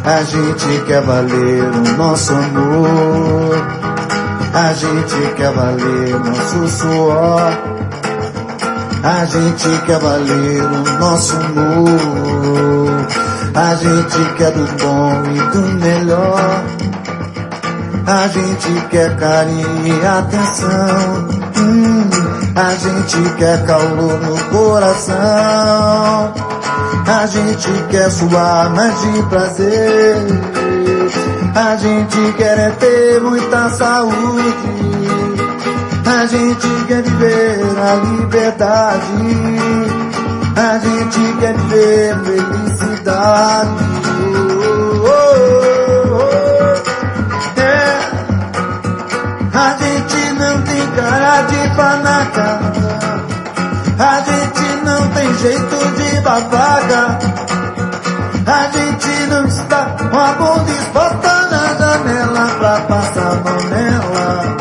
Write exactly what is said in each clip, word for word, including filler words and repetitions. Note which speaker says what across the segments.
Speaker 1: A gente quer valer o nosso amor, a gente quer valer nosso suor, a gente quer valer o nosso amor, a gente quer do bom e do melhor, a gente quer carinho e atenção, hum, a gente quer calor no coração, a gente quer suar mais de prazer, a gente quer é ter muita saúde, a gente quer viver a liberdade, a gente quer viver felicidade. Oh, oh, oh, é. A gente não tem cara de panaca, a gente não tem jeito de babaca, a gente não está com a bunda exposta na janela pra passar a mão nela.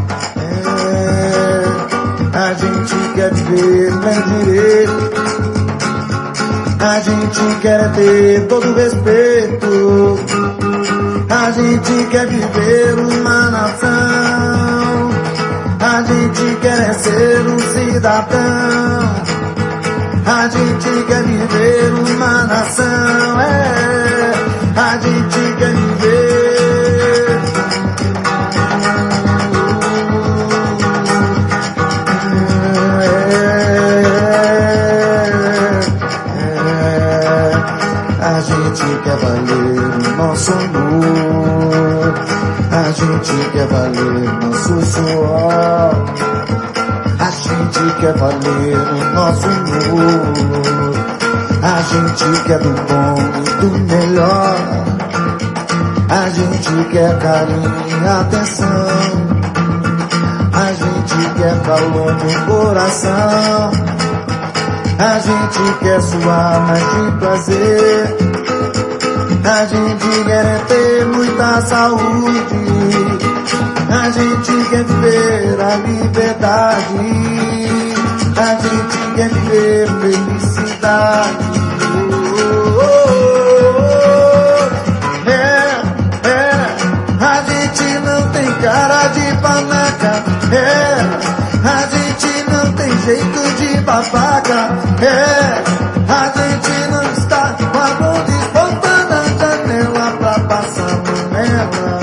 Speaker 1: É, a gente quer viver bem direito, a gente quer ter todo o respeito, a gente quer viver uma nação, a gente quer ser um cidadão, a gente quer viver uma nação, é, a gente quer viver. É, é, a gente quer valer o nosso amor, a gente quer valer nosso suor, a gente quer valer o nosso amor, a gente quer do bom e do melhor, a gente quer carinho e atenção, a gente quer calor no coração, a gente quer suar mais de prazer, a gente quer ter muita saúde, a gente quer viver a liberdade, a gente quer viver felicidade. Oh, oh, oh, é, é, a gente não tem cara de panaca, é, a gente não tem jeito de babaca, é, a gente não está com a bunda exposta na janela pra passar a mão nela.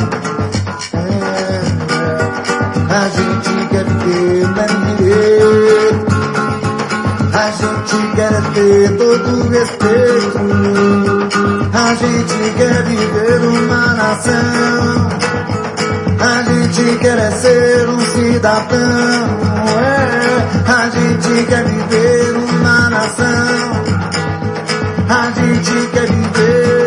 Speaker 1: A gente quer viver bem direito, a gente quer ter todo o respeito, a gente quer viver uma nação, a gente quer ser um cidadão, é, a gente quer viver uma nação, a gente quer viver.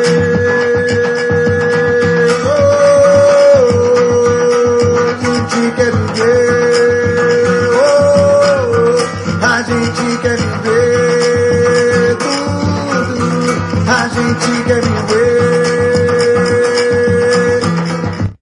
Speaker 1: A gente quer viver